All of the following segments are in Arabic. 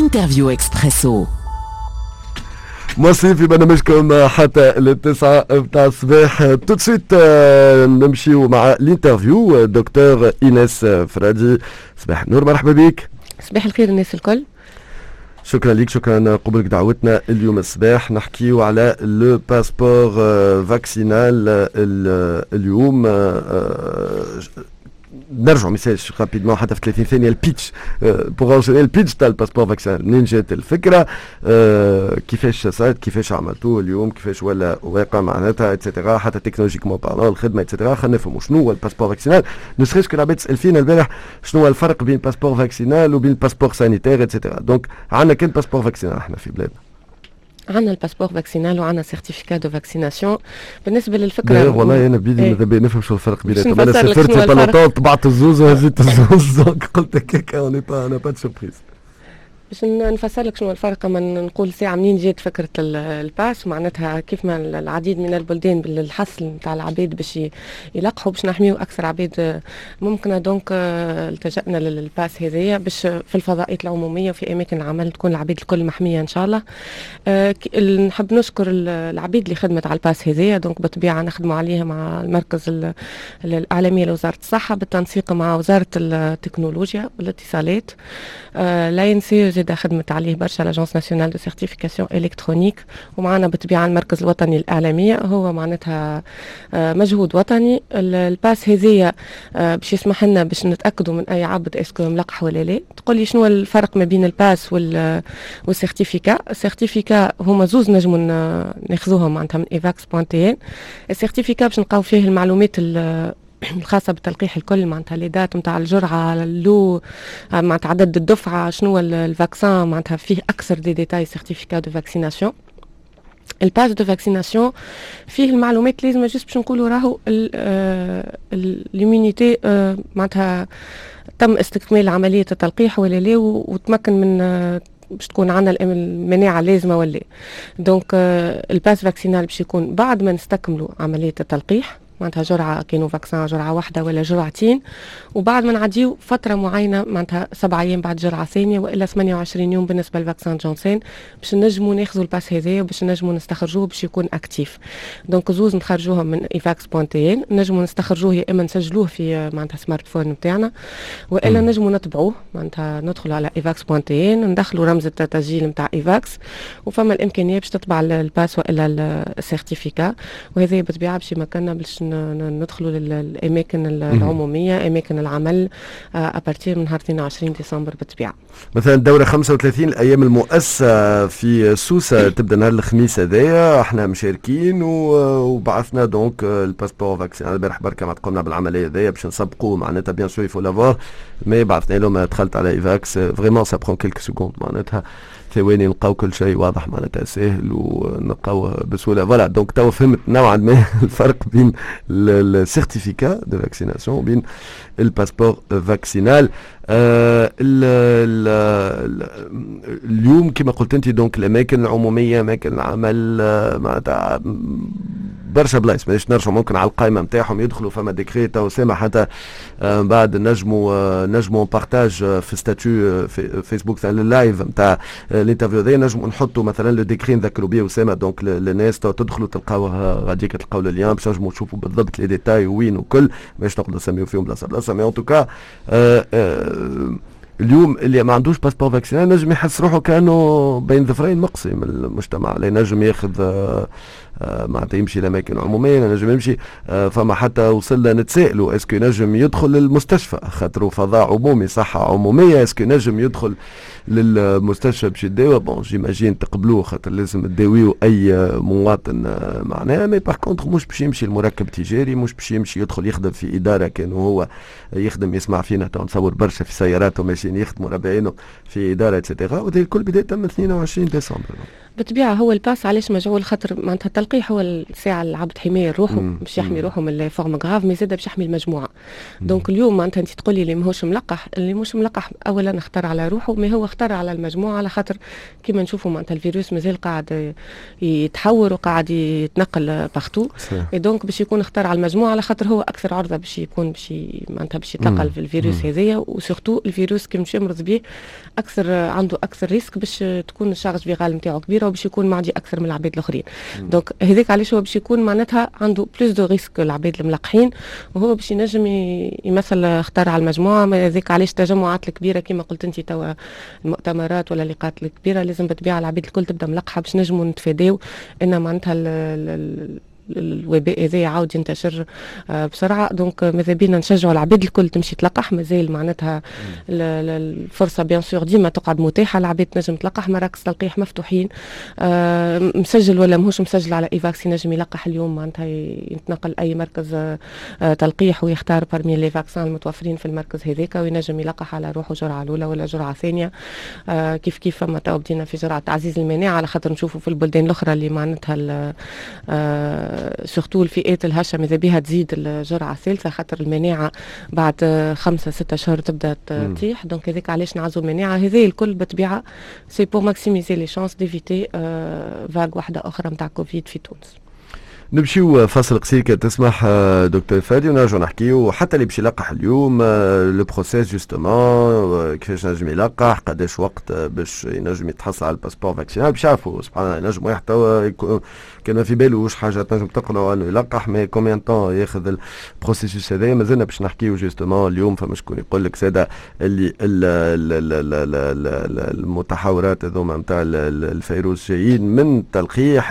انترفيو اكسبريسو. مواصلين في برنامجكم حتى التسعة بتاع الصباح. توتسويت نمشيو مع الانترفيو. دكتور إيناس فرادي، صباح النور، مرحبا بك. صباح الخير الناس الكل. شكرا لك، شكرا قبلك دعوتنا اليوم الصباح نحكيو على لو باسبور فاكسينال. اليوم نرجعوا ميساج رابيدمون حتى في 30 ثانيه البيتش بوغ انشوني البيتش تاع الباسبور فاكسينال. منين جات الفكره؟ كيفاش صارت؟ كيفاش عملتوه اليوم؟ كيفاش ولا واقع معناتها اتسيتيرا حتى تكنولوجيكمون بارلون الخدمه اتسيتيرا. خلينا نفهموا شنو هو الباسبور فاكسينال. نسخيش كل العباد تسال فينا البارح شنو هو الفرق بين الباسبور فاكسينال وبين الباسبور سانيتير اتسيتيرا. دونك عندنا كان باسبور فاكسينال احنا في بلادنا، عندنا الباسبور فاكسينال وعندنا سيرتيفيكا دو فاكسيناسيون. بالنسبه للفكره والله انا بدي ماذا نفهم شو الفرق بيناتهم. انا سافرت في بلوطون طبعت الزوز وهزيت الزوز دونك قلت هكاك انا با دو سوربريز. باش نفسر لك شنو الفرق. ما نقول ساعه منين جات فكره الباس، معناتها كيف ما العديد من البلدان بالحصل نتاع العباد باش يلقحوا باش نحميو اكثر عباد ممكنه. دونك التجأنا للباس هذايا باش في الفضاءات العموميه وفي اماكن العمل تكون العباد الكل محميه ان شاء الله. نحب نشكر العباد اللي خدمت على الباس هذايا. دونك بالطبيعه نخدموا عليها مع المركز الاعلامي لوزاره الصحه بالتنسيق مع وزاره التكنولوجيا والاتصالات. لا ينسي زاد خدمت عليه برشا لاجونس ناسيونال دو سيرتيفيكاسيون الكترونيك، ومعنا بالطبيعه المركز الوطني للاعلاميه. هو معناتها مجهود وطني. الباس هذيا باش يسمح لنا باش نتاكدوا من اي عبد اسكو ملقح ولا لا. تقول لي شنو الفرق ما بين الباس والسيرتيفيكا؟ السيرتيفيكا هما زوز نجموا ناخذوهم معناتها من ايفاكس.tn. السيرتيفيكا باش نلقاو فيه المعلومات الخاصه بالتلقيح الكل، معناتها لي دات نتاع الجرعه اللو، معناتها عدد الدفعه، شنو الفاكسان، معناتها فيه اكثر دي ديتاي سيرتيفيكا دو فاكسيناسيون. الباس دو فاكسيناسيون فيه المعلومات لازم جست باش نقولوا راهو الاميونيتي معناتها تم استكمال عمليه التلقيح ولا لا، وتمكن من باش تكون عندنا المناعه اللازمه ولا. دونك الباس فاكسينال باش يكون بعد ما نستكملوا عمليه التلقيح، معناتها جرعه كانوا فاكسان جرعه واحده ولا جرعتين، وبعد ما نعديو فتره معينه معناتها 7 ايام بعد جرعه ثانيه والا 28 يوم بالنسبه لفاكسان جونسون باش نجموا ناخذوا الباس هذايا وباش نجموا نستخرجوه باش يكون اكتيف. دونك زوز نخرجوها من ايفاكس.tn، نجموا نستخرجوه يا اما نسجلوه في معناتها سمارت فون نتاعنا، والا نجموا نتبعوه معناتها ندخلوا على ايفاكس.tn ندخلوا رمز التسجيل نتاع ايفاكس، وفما الامكانيه باش تطبع الباس والا السيرتيفيكا. وهذا بالطبيعه باش يمكننا باش ندخلوا للاماكن العموميه، اماكن العمل ابارتير من نهار 22 ديسمبر بالطبيعه. مثلا الدوره 35 الايام المؤسسه في سوسه تبدا نهار الخميس هذايا، احنا مشاركين وبعثنا دونك الباسبور فاكسين البارح بركه ما قمنا بالعمليه هذايا باش نسبقوا معناتها بيان سور يفو لافوار، مي بعثنا لهم دخلت على ايفاكس فريمون سا برون كيلك سكوند معناتها ثواني نلقاو كل شيء واضح معناتها سهل ونلقاو بسهوله. فوالا دونك توا فهمت نوعا ما الفرق بين السيرتيفيكا دو فاكسيناسيون وبين الباسبور فاكسينال. اليوم كما قلت انت دونك الاماكن العموميه اماكن العمل معناتها برشا بلايص مانيش نرجعوا ممكن على القائمه نتاعهم يدخلوا فما ديكري تو سامع حتى بعد نجموا بارتاج في ستاتيو في فيسبوك تاع اللايف نتاع الانترفيو هذا، نجموا نحطوا مثلا لو ديكري نذكروا به وسامع دونك الناس تدخلوا تلقاوها غاديك تلقاو اللين باش نجموا تشوفوا بالضبط لي ديتاي وين وكل باش نقدروا نسميو فيهم بلاصه مي ان توكا اليوم اللي ما عندوش باسبور فاكسينال نجم يحس روحه كانه بين ظفرين مقصي من المجتمع، لا نجم ياخذ معناتها يمشي لاماكن عموميه، نجم يمشي فما حتى وصلنا نتسائلوا اسكو نجم يدخل للمستشفى خاطر فضاء عمومي صحه عموميه، اسكو نجم يدخل للمستشفى باش يداوى. بون جيماجين تقبلوه خاطر لازم تداويو اي مواطن معناها، مي باغ كونتر مش باش يمشي المركب تجاري، مش باش يمشي يدخل يخدم في اداره كان هو يخدم يسمع فينا تو نصور برشا في سيارات وماشيين يخدموا ربعينه في اداره اتسيتيرا، وهذا الكل بدايه من 22 ديسمبر. بالطبيعه هو الباس علاش مجعول خاطر معناتها التلقيح هو الساعه العبد حمايه روحه باش يحمي روحه من الفورم غراف مي زاد باش يحمي المجموعه. دونك اليوم معناتها انت تقولي اللي ماهوش ملقح، اللي مش ملقح اولا اختار على روحه مي هو اختار على المجموعه على خاطر كيما نشوفوا معناتها الفيروس مازال قاعد يتحور وقاعد يتنقل باختو، دونك باش يكون اختار على المجموعه على خاطر هو اكثر عرضه باش يكون معناتها باش يتلقى في الفيروس هذايا، وسورتو الفيروس كي مش يمرض به اكثر عنده اكثر ريسك باش تكون الشارج فيرال نتاعو كبيره وباش يكون معدي اكثر من العباد الاخرين. دونك هذاك علاش هو باش يكون معناتها عنده بلوس دو ريسك العباد الملقحين، وهو باش ينجم يمثل اختار على المجموعه. هذاك علاش التجمعات الكبيره كما قلت انت توا المؤتمرات ولا اللقاءات الكبيره لازم بالطبيعه العباد الكل تبدا ملقحه باش نجموا نتفاداو ان معناتها الوباء هذا يعاود ينتشر بسرعه. دونك ماذا بينا نشجعوا العباد الكل تمشي تلقح، مازال معناتها الفرصه بيان سور ديما تقعد متاحه، العباد تنجم تلقح، مراكز تلقيح مفتوحين، مسجل ولا ماهوش مسجل على اي فاكسين ينجم يلقح اليوم معناتها يتنقل اي مركز تلقيح ويختار برمي لي فاكسين المتوفرين في المركز هذاك وينجم يلقح على روحه جرعه الاولى ولا جرعه ثانيه. كيف فما تو بدينا في جرعه تعزيز المناعه على خاطر نشوفوا في البلدان الاخرى اللي معناتها سورتو الفئات الهشة ماذا بها تزيد الجرعة الثالثة خاطر المناعة بعد 5-6 أشهر تبدأ تطيح. دونك هذاك علاش نعزو المناعة هذه الكل بالطبيعة سي بور ماكسيميزي لي شانس ديفيتي فاغ واحدة أخرى نتاع كوفيد في تونس. نمشيو فاصل قصير كي تسمح دكتور فادي ونرجعو نحكيو حتى اللي باش يلقح اليوم لو بروسيس جوستومون كيفاش نجم يلقح، قداش وقت باش ينجم يتحصل على الباسبور فاكسينال باش يعرفوا سبحان الله ينجم واحد توا كان ما في بالوش حاجه تنجم تقنعوا انه يلقح مي كوميان طون ياخذ البروسيسوس هذايا. مازلنا باش نحكيو جوستومون اليوم فما شكون يقول لك ساده اللي المتحورات هذوما نتاع الفيروس جايين من تلقيح،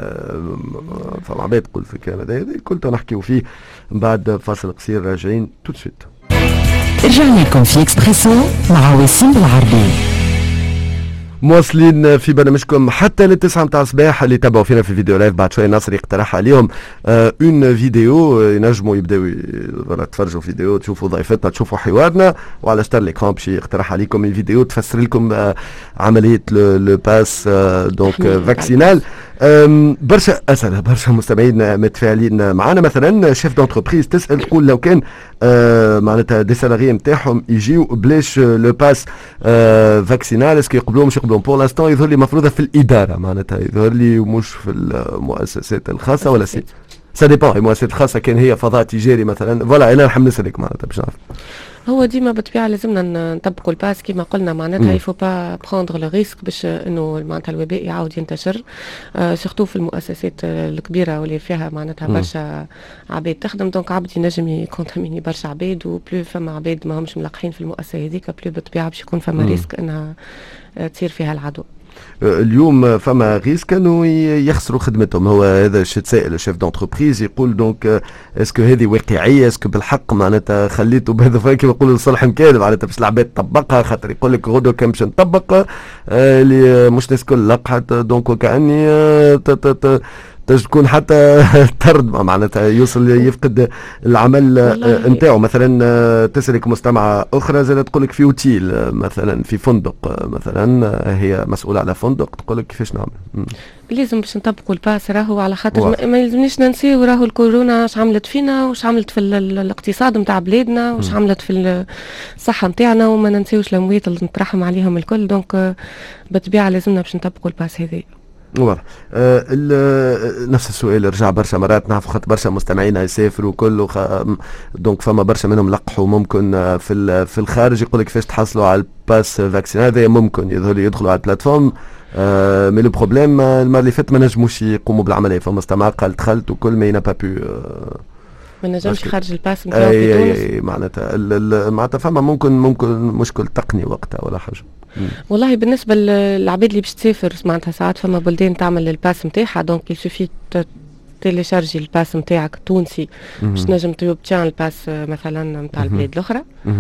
فما عباد تقول في الكلام هذا كنت نحكيو فيه بعد فاصل قصير راجعين تو سويت. رجعنا لكم في اكسبريسو مع وسيم بالعربي. مواصلين في برنامجكم حتى للتسعة متاع الصباح. اللي تابعوا فينا في فيديو لايف بعد شويه ناصر يقترح عليهم اون فيديو ينجموا يبداو تفرجوا فيديو تشوفوا ضيفتنا تشوفوا حوارنا، وعلى ستار ليكرون باش يقترح عليكم الفيديو تفسر لكم عمليه لو باس دونك فاكسينال. برشا أسئلة برشا مستمعين متفاعلين معنا. مثلا شيف دونتربريز تسأل تقول لو كان معناتها دي سالاريي نتاعهم يجيو بلاش لو باس فاكسينال اسكو يقبلوهم مش يقبلوهم؟ بور لاستون يظهر لي مفروضة في الإدارة، معناتها يظهر لي مش في المؤسسات الخاصة ولا سي سا ديبون. المؤسسات الخاصة كان هي فضاء تجاري مثلا فوالا انا نحب نسألك معناتها باش نعرف. هو ديما بالطبيعه لازمنا نطبقوا الباس كما قلنا معناتها يفو با بروندر لو ريسك باش انه معناتها الوباء يعاود ينتشر سورتو في المؤسسات الكبيره واللي فيها معناتها برشا عباد تخدم. دونك عبد ينجم يكونتاميني برشا عباد، وبلو فما عباد ما همش ملقحين في المؤسسه هذيك بلو بالطبيعه باش يكون فما ريسك انها تصير فيها العدوى. اليوم فما ريسك انه يخسروا خدمتهم. هو هذا الشيء تسائل الشيف دونتربريز يقول دونك اسكو هذه واقعيه؟ اسكو بالحق معناتها خليته بهذا فاك يقولوا الصلح مكان معناتها باش العباد تطبقها؟ خاطر يقول لك غدوه كان باش نطبق اللي مش الناس الكل لقحت دونك وكاني تكون حتى ترد معناتها يوصل يفقد العمل نتاعو. مثلا تسألك مستمعة أخرى زادة تقول لك في اوتيل مثلا في فندق مثلا هي مسؤولة على فندق تقول لك كيفاش نعمل؟ لازم باش نطبقوا الباس راهو على خاطر ما يلزمنيش ننسيو راهو الكورونا واش عملت فينا واش عملت في الاقتصاد نتاع بلادنا واش عملت في الصحة نتاعنا، وما ننسيوش الأموات اللي نترحم عليهم الكل. دونك بالطبيعة لازمنا باش نطبقوا الباس هذا. واضح. نفس السؤال رجع برشا مرات نعرف خاطر برشا مستمعين يسافروا كله دونك فما برشا منهم لقحوا ممكن في الخارج يقول لك كيفاش تحصلوا على الباس فاكسين. هذا ممكن يدخلوا على البلاتفورم مي لو بروبليم المره اللي فاتت ما نجموش يقوموا بالعمليه. فما مستمع قال دخلت وكل ما ينا با بو ما نجمش يخرج الباس نتاعو في تونس. معناتها فما ممكن مشكل تقني وقتها ولا حاجه. والله بالنسبه للعباد اللي باش تسافر معناتها ساعات فما بلدان تعمل الباس نتاعها دونك يسوفي تيليشارجي الباس نتاعك التونسي باش تنجم توبتيان الباس مثلا نتاع البلاد الاخرى.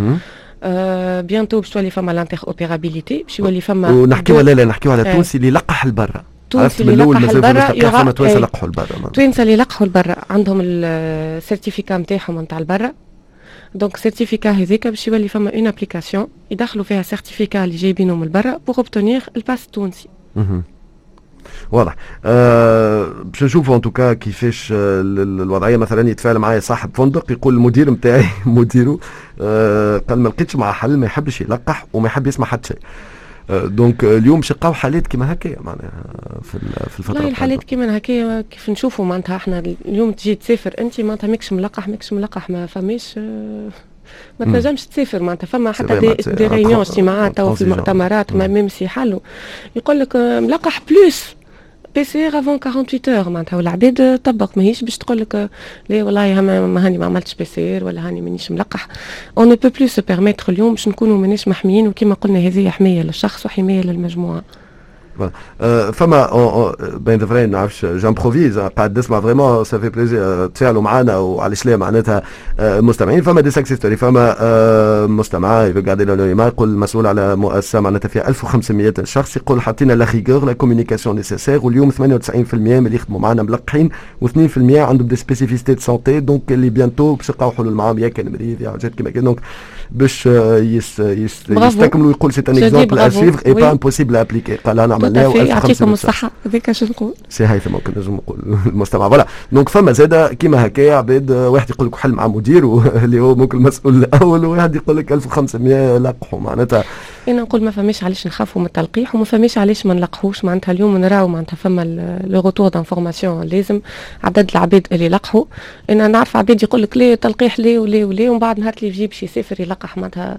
بيانتو باش تولي فما لانتر اوبيرابيليتي باش يولي فما ونحكيو لا نحكيو على التونسي اللي لقح لبرا. التونسي اللي لقحوا لبرا يوغا توانسه لقحوا لبرا. التوانسه اللي لقحوا لبرا عندهم السيرتيفيكا نتاعهم نتاع البرا. دونك السيرتيفيكا هذيك باش يولي فما اون ابليكاسيون يدخلوا فيها السيرتيفيكا اللي جايبينهم من برا بور اوبتونير الباس التونسي. واضح. باش نشوفوا ان توكا كيفاش الوضعيه. مثلا يتفاعل معايا صاحب فندق يقول المدير نتاعي مديره قال ما لقيتش مع حل، ما يحبش يلقح وما يحب يسمع حتى شيء. دونك اليوم باش نلقاو حالات كيما هكايا معناها في الفتره. والله الحالات كيما هكايا كيف نشوفوا معناتها احنا اليوم تجي تسافر انت معناتها ماكش ملقح ما فماش ما تنجمش تسافر معناتها. فما حتى دي ريونيون اجتماعات او في المؤتمرات ما ميمسي حلو يقول لك ملقح بلوس PCR avant 48 heures معناتها. والعباد طبق ماهيش باش تقول لك لا والله ما هاني ما عملتش PCR ولا هاني مانيش ملقح. اون نو بو بلو سو بيرميتر اليوم باش نكونوا مانيش محميين، وكما قلنا هذه حمايه للشخص وحمايه للمجموعه. فما بين دفرين نعرفش جامبروفيز قاعد نسمع فريمون سافي بليزير تفاعلوا معنا وعلاش لا معناتها مستمعين. فما دي ساكسيس ستوري. فما مستمع يقعد الانونيما يقول مسؤول على مؤسسه معناتها فيها 1500 شخص يقول حاطين لا ريغور لا كومونيكاسيون نيسيسير، واليوم 98% من اللي يخدموا معنا ملقحين و2% عندهم دي سبيسيفيستي دو سونتي. دونك اللي بيانتو باش يلقاو حلول معاهم يا كان مريض يا حاجات كيما كذا. دونك باش يستكملوا يقول سي ان اكزومبل ا سويفر اي با امبوسيبل ابليكي. قال انا عملناه يعطيكم الصحة. هذيك اش نقول سي هيثم ممكن نجم نقول المستمع. فوالا دونك فما زاده كيما هكايا عباد واحد يقول لك حل مع مدير اللي هو ممكن المسؤول الاول، وواحد يقول لك 1500 لقحوا معناتها. انا نقول ما فماش علاش نخافوا من التلقيح وما فماش علاش ما نلقحوش معناتها. اليوم نراو معناتها فما لو روتور دانفورماسيون لازم عدد العباد اللي لقحوا. انا نعرف عباد يقول لك لا تلقيح لا ولا ولا ومن بعد نهار اللي يجي باش يسافر يلقح معناتها.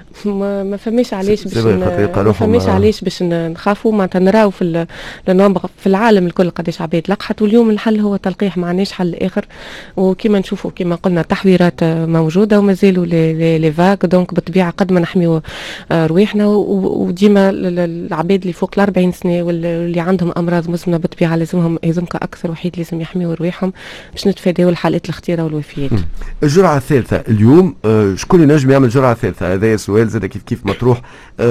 ما فماش علاش باش ما فماش علاش باش نخافوا معناتها. نراو في النمبر في العالم الكل قداش عباد لقحت، واليوم الحل هو تلقيح، معناش حل اخر. وكما نشوفوا كما قلنا التحويرات موجوده ومازالوا لي فاك. دونك بالطبيعه قد ما نحميوا رواحنا وديما العباد اللي فوق 40 سنه واللي عندهم امراض مزمنه بالطبيعه لازمك اكثر وحيد لازم يحميوا رواحهم باش نتفاداو الحالات الخطيره والوفيات. الجرعه الثالثه اليوم شكون ينجم يعمل الجرعه الثالثه؟ هذا سؤال زاد كيف مطروح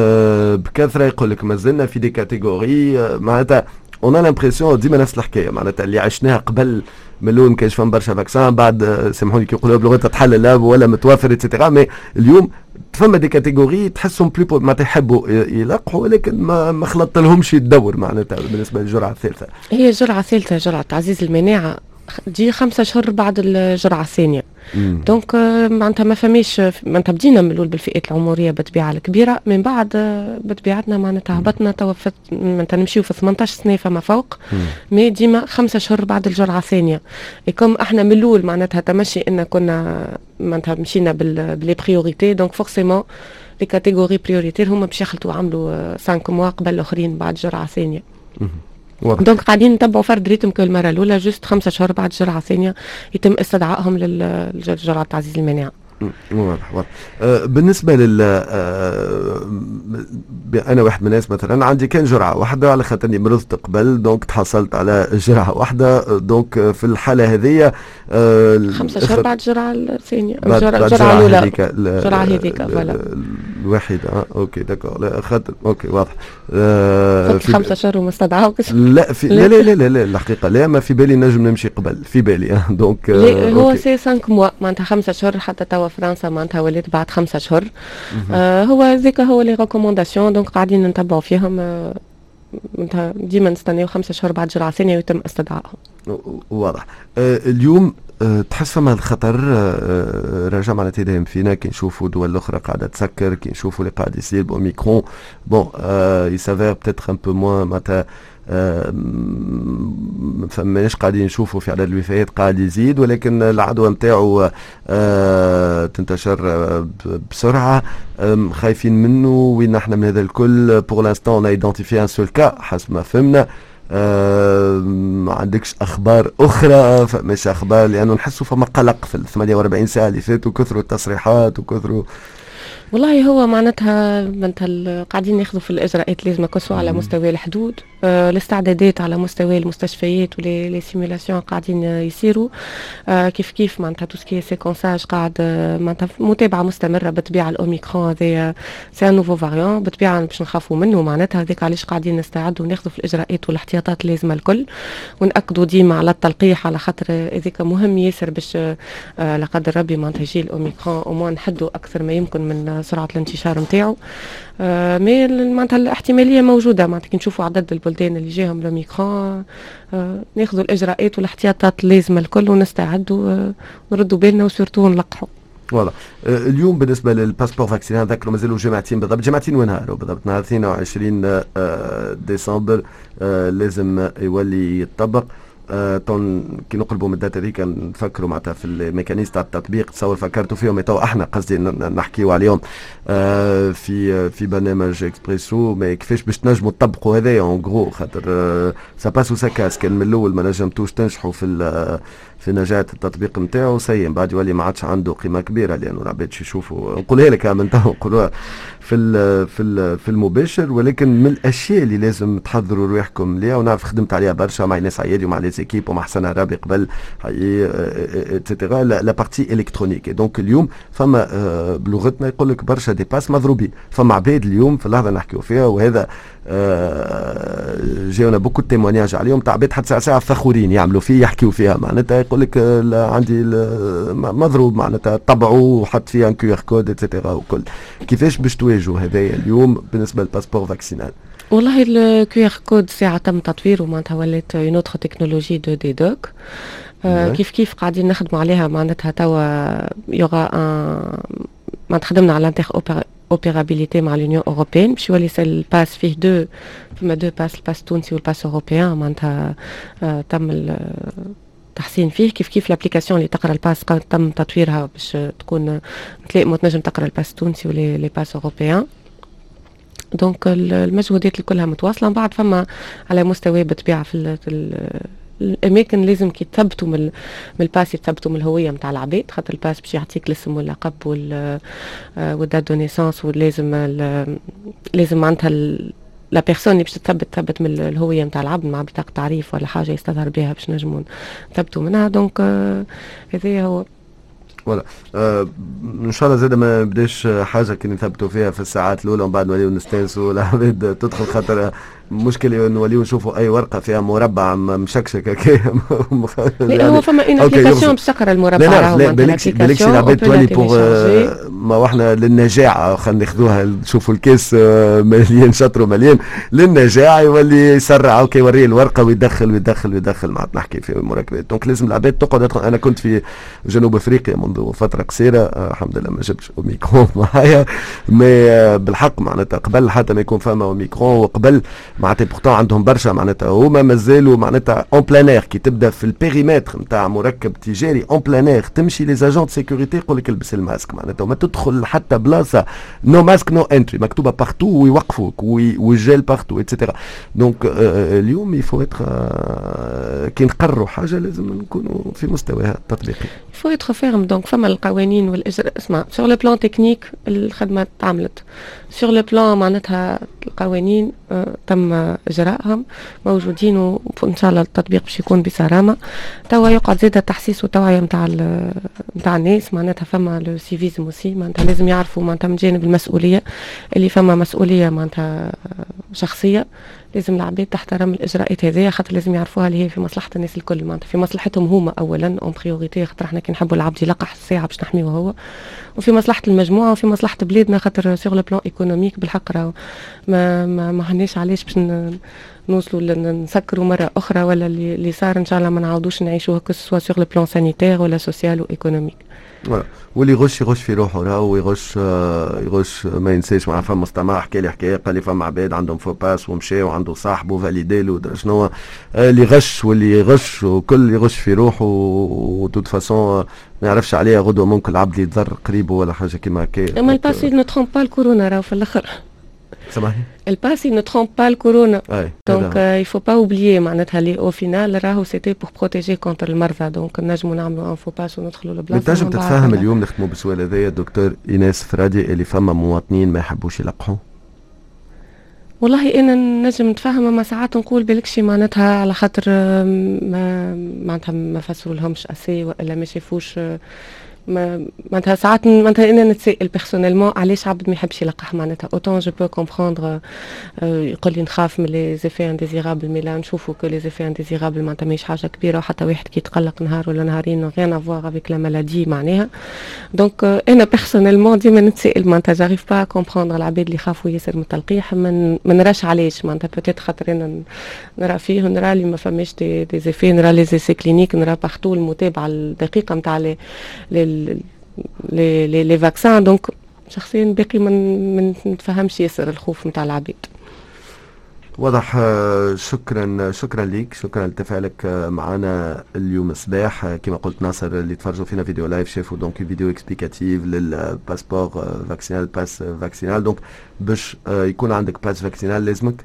بكثره. يقول لك مازلنا في دي كاتيجوري معناتها اون ا لامبرسيون ديما نفس الحكايه معناتها اللي عشناها قبل من الاول ما كانش فما برشا فاكسان، بعد سامحوني كي يقولوا بلغتها تحلل ولا متوافر اتسيتيرا. مي اليوم فما دي كاتيجوري تحسهم بلو معناتها يحبوا يلقحوا ولكن ما خلط لهمش الدور معناتها بالنسبه للجرعه الثالثه. هي الجرعه الثالثه جرعه تعزيز المناعه تجي 5 أشهر بعد الجرعه الثانيه. دونك معناتها ما فماش معناتها بدينا من الاول بالفئات العمريه بالطبيعه الكبيره، من بعد بطبيعتنا معناتها هبطنا توفت معناتها نمشيو في 18 سنه فما فوق. مي ديما 5 أشهر بعد الجرعه الثانيه. كم احنا من الاول معناتها تمشي ان كنا معناتها مشينا باللي بريوريتي. دونك فورسيمون لي كاتيجوري بريوريتير هما باش يخلطوا عملوا 5 موا قبل الاخرين بعد الجرعه الثانيه. دونك قاعدين نتبعوا فرد ريتم كالمره الاولى جوست 5 أشهر بعد الجرعه الثانيه يتم استدعائهم للجرعه تعزيز المناعه. واضح. بالنسبه انا واحد من الناس مثلا عندي كان جرعه واحده على خاطرني مرضت قبل، دونك تحصلت على جرعه واحده. دونك في الحاله هذه 5 أشهر بعد الجرعه الثانيه الجرعه الاولى الجرعه هذيك فوالا الواحده. اوكي داكور خاطر اوكي واضح. 5 أشهر وما استدعاوكش؟ لا لا لا لا لا الحقيقه لا، ما في بالي نجم نمشي قبل في بالي. دونك هو سي 5 موا معناتها 5 أشهر حتى توا فرنسا معناتها ولات بعد 5 أشهر. هو ذيك هو لي ريكومونداسيون. دونك قاعدين نتبعوا فيهم معناتها ديما نستناو 5 أشهر بعد جرعه ثانيه ويتم استدعائهم. واضح. اليوم تحس فما الخطر راجع معناتها دايم فينا كي نشوفوا دول اخرى قاعده تسكر، كي نشوفوا اللي قاعد يصير باوميكرون. بون يسافير بتيتر ان بو موان معناتها فماناش قاعدين نشوفوا في عدد الوفيات قاعد يزيد، ولكن العدوى نتاعو تنتشر بسرعه. خايفين منه. وين احنا من هذا الكل؟ بور لانستون اون ايدونتيفي ان سول كا حسب ما فهمنا. ما عندكش اخبار اخرى؟ مش اخبار لانه نحسوا فما قلق في 48 ساعه اللي فاتوا، كثروا التصريحات وكثروا. والله هو معناتها قاعدين ناخذوا في الاجراءات لازم كسوا على مستوى الحدود. الاستعدادات على مستوى المستشفيات ولي سيمولاسيون قاعدين يصيروا كيف معناتها توسكي سيكونساج قاعد معناتها متابعه مستمره. بالطبيعه الاوميكرون هذا سي ان نوفو فاريون بالطبيعه باش نخافوا منه معناتها. هذاك علاش قاعدين نستعدوا وناخذوا في الاجراءات والاحتياطات اللازمه الكل، ونأكدوا ديما على التلقيح على خاطر هذاك مهم ياسر باش لا قدر ربي معناتها يجي الاوميكرون او نحدوا اكثر ما يمكن من سرعة الانتشار نتاعو. مي معناتها الاحتمالية موجودة، معناتها كي نشوفوا عدد البلدان اللي جاهم لوميكرون ناخذوا الإجراءات والاحتياطات اللازمة الكل ونستعدوا ونردوا بالنا وسورتو نلقحوا. فوالا. اليوم بالنسبه للباسبور فاكسينال ذكروا مازالوا جمعتين بالضبط، جمعتين ونهار بالضبط، نهار 22 ديسمبر لازم يولي يطبق. كي نقلبوا من الداتا هذيك نفكروا معناتها في الميكانيزم تاع التطبيق، تصور فكرتوا فيهم تو احنا قصدي نحكيوا عليهم في برنامج اكسبريسو، ما كيفاش باش تنجموا تطبقوا هذايا اون غرو، خاطر سا باس وسكاس كان من الاول ما نجمتوش تنجحوا في نجاة التطبيق نتاعو، سي من بعد يولي ما عادش عنده قيمه كبيره، لانه العباد يشوفوا نقولها لك من تو نقولوها في المباشر. ولكن من الاشياء اللي لازم تحضروا رواحكم ليها، ونعرف خدمت عليها برشا مع ناس عيادي ومع لي زيكيب ومع حسن عرابي قبل اتسيتيرا، لا بارتي الكترونيك. دونك اليوم فما بلغتنا يقول لك برشا دي باس مضروبين، فما عباد اليوم في اللحظه نحكيو فيها، وهذا جاونا بوكو تيمونياج عليهم تاع عباد حتى ساعه فخورين يعملوا فيه يحكيوا فيها، معناتها يقول لك عندي مضروب، معناتها طبعوا وحط فيها ان كيو ار كود اتسيتيرا وكل. كيفاش باش تواجهوا هذايا اليوم بالنسبه للباسبور فاكسينال؟ والله الكيو ار كود ساعة تم تطويره، معناتها ولات اون اوتر تكنولوجي دو دي دوك. كيف قاعدين نخدموا عليها، معناتها توا يوغا معناتها خدمنا على الانتر اوبيرابيليتي مع لونيون اوروبيان باش يولي الباس فيه فما دو باس، الباس التونسي والباس اوروبيان، معناتها تم تحسين فيه. كيف الابليكاسيون اللي تقرا الباس تم تطويرها باش تكون متلائمه وتنجم تقرا الباس التونسي ولي باس اوروبيان. دونك المجهودات كلها متواصله. من بعد فما على مستوى بالطبيعه في الاماكن لازم كي تثبتوا من الباس يثبتوا من الهويه نتاع العباد، خاطر الباس باش يعطيك الاسم واللقب والدات دو نيسانس، ولازم معناتها لا بيرسون اللي باش تثبت من الهويه نتاع العبد مع بطاقه تعريف ولا حاجه يستظهر بها باش نجموا نثبتوا منها. دونك هذا هو. ولا ان شاء الله زاد ما بداش حاجه كي نثبتوا فيها في الساعات الاولى ومن بعد نوليو نستانسوا العباد تدخل، خاطر مشكلة نوليو نشوفوا اي ورقه فيها مربع مشكشك هكايا. لا هو فما اون ابليكاسيون باش تقرا المربع. لا بالكش العباد تولي بوغ ما احنا للنجاعه خلينا ناخذوها نشوفوا الكيس مليان شطر مليان للنجاعه، يولي يسرع اوكي يوريه الورقه ويدخل مع نحكي في المراكبات. دونك لازم العباد تقعد. انا كنت في جنوب افريقيا منذ فتره قصيره، الحمد لله ما جبتش اوميكرون معايا، مي بالحق معناتها قبل حتى ما يكون فما اوميكرون وقبل معناتها بورتون عندهم برشا معناتها هما مازالوا معناتها اون بلانير. كي تبدا في البيريمتر نتاع مركب تجاري اون بلانير تمشي لي زاجون دو سيكوريتي يقول لك البس الماسك، معناتها وما تدخل حتى بلاصه نو ماسك نو انتري مكتوبه بارتو ويوقفوك والجيل بارتو اتسيتيرا. دونك اليوم يفو اتر كي نقرروا حاجه لازم نكونوا في مستواها التطبيقي. يفو اتر فيرم. دونك فما القوانين والاجراء. اسمع، سور لو بلان تكنيك الخدمه تعملت، سور لو بلان معناتها القوانين تم اجراءهم موجودين، وان شاء الله التطبيق باش يكون بصرامه. توا يقعد زاد التحسيس والتوعيه نتاع الناس، معناتها فما لو سيفيزم اوسي، معناتها لازم يعرفوا معناتها من جانب المسؤوليه اللي فما مسؤوليه معناتها شخصيه، لازم العباد تحترم الاجراءات هذه، خاطر لازم يعرفوها اللي هي في مصلحه الناس الكل، معناتها في مصلحتهم هما اولا اون بريوريتي، خاطر احنا كي نحبوا العبد يلقح الساعه باش نحميوه هو، وفي مصلحه المجموعه وفي مصلحه بلادنا، خاطر سيغ لو بلان ايكونوميك بالحق راهو ما هناش علاش باش نوصلوا نسكروا مره اخرى، ولا اللي صار ان شاء الله ما نعاودوش نعيشوه كسوا سيغ لو بلان سانيتير ولا سوسيال وايكونوميك. واللي يغش في روحه راهو يغش ما ينساش. مع فما مستمع حكى لي حكايه، قال لي فما عباد عندهم فو باس ومشى وعنده صاحبه فاليدي له شنو اللي يغش واللي يغش وكل يغش في روحه، وتوت فاسون ما يعرفش عليها غدوه ممكن العبد يتضر قريبه ولا حاجه كيما هكا. اما الباسي نو ترومب با الكورونا راهو في الاخر. سامحني، الباسي نو ترومب با الكورونا. دونك يفو با اوبليي معناتها لي او فينال راهو سيتي بور بروتيجي كونتر المرضى. دونك نجموا نعملوا ان فو باس وندخلوا لبلاصه. تنجم تتفاهم اليوم نختموا بالسؤال هذايا دكتور ايناس فرادي، اللي فما مواطنين ما يحبوش يلقحوا؟ والله انا نجم نتفهم، اما ساعات نقول بالكشي معناتها على خاطر معناتها ما فسروا لهمش اسي، ولا ما شافوش معناتها ساعات معناتها انا نتسائل بيرسونيلمون علاش عبد ما يحبش يلقح معناتها اوتون جو بو كومبروندر يقول لي نخاف من لي زيفي انديزيرابل مي لا نشوفوا كو لي زيفي انديزيرابل معناتها ماهيش حاجه كبيره وحتى واحد كي يتقلق نهار ولا نهارين غير افوار افيك لا مالادي معناها دونك انا بيرسونيلمون ديما نتسائل معناتها جاريف با كومبروندر العباد اللي يخافوا ياسر من التلقيح ما نراش علاش معناتها بوتيت خاطر انا نرى فيه ونرى اللي ما فماش دي زيفي نرى لي زيسي كلينيك نرى بارتو المتابعه الدقيقه نتاع لي فاكسان دونك شخصيا باقي من نتفهمش ياسر الخوف نتاع العباد. واضح. شكرا ليك، شكرا لتفاعلك معنا اليوم الصباح. كما قلت ناصر اللي تفرجوا فينا فيديو لايف شافوا دونك فيديو اكسبليكاتيف للباسبور فاكسينال باس فاكسينال. دونك باش يكون عندك باس فاكسينال لازمك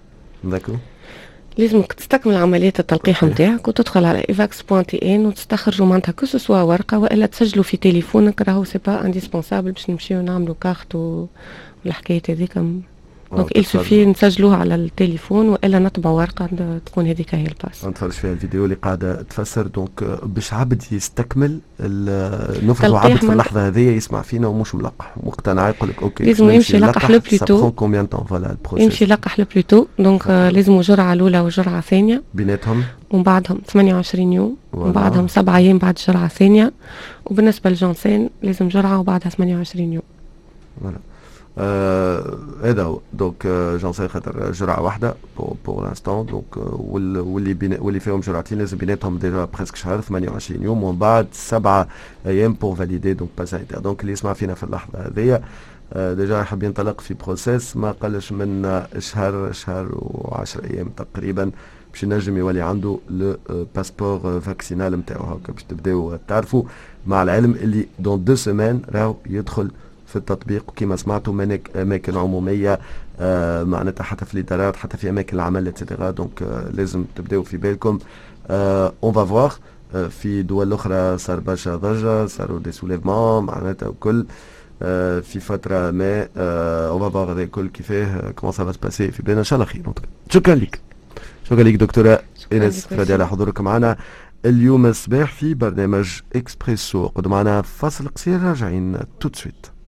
لازمك تستكمل عمليات التلقيح نتاعك وتدخل على evax.en وتستخرجوا معناتها كو سوا ورقه والا تسجلوا في تليفونك راهو سي با انديسبونسابل باش نمشيو نعملوا كارت والحكايات هذيك. دونك السوفي نسجلوها على التليفون والا نطبعوا ورقه تكون هذيك هي الباس. نتفرج فيها الفيديو اللي قاعده تفسر. دونك باش عبد يستكمل نفرضوا عبد في اللحظه هذه يسمع فينا ومش ملقح مقتنع يقول لك اوكي لازم يمشي يلقح لو بلوتو. كومبيان طون فوالا البروسيس يمشي يلقح لو بلوتو. دونك لازم جرعه الاولى وجرعه ثانيه بيناتهم ومن بعدهم 28 يوم ومن بعدهم 7 ايام بعد الجرعه الثانيه. وبالنسبه للجونسين لازم جرعه وبعدها 28 يوم. فوالا هذا هو. دونك جونسين خاطر جرعه واحده بور لانستون. دونك واللي فيهم جرعتين لازم بيناتهم ديجا بريسك شهر 28 يوم ومن بعد 7 ايام بور فاليدي دونك باس سانيتير. دونك اللي يسمع فينا في اللحظه هذه ديجا يحب ينطلق في بروسيس ما قلش من شهر و10 ايام تقريبا باش ينجم يولي عنده لو باسبور فاكسينال نتاعو. هكا باش تبداو تعرفوا مع العلم اللي دون 2 سيمين راهو يدخل في التطبيق. وكما سمعتوا اماكن عموميه معناتها حتى في الادارات حتى في اماكن العمل اتسيتيرا. دونك لازم تبداو في بالكم. اون فا فوار في دول اخرى صار برشا ضجه صاروا دي سوليفمون معناتها وكل في فتره ما اون فا فوار هذا الكل كيفاه كومون سا فا سباسي في بلادنا ان شاء الله خير. شكرا لك دكتوره ايناس فرادي على حضورك معنا اليوم الصباح في برنامج اكسبريسو. قدموا معنا فاصل قصير راجعين تو سويت.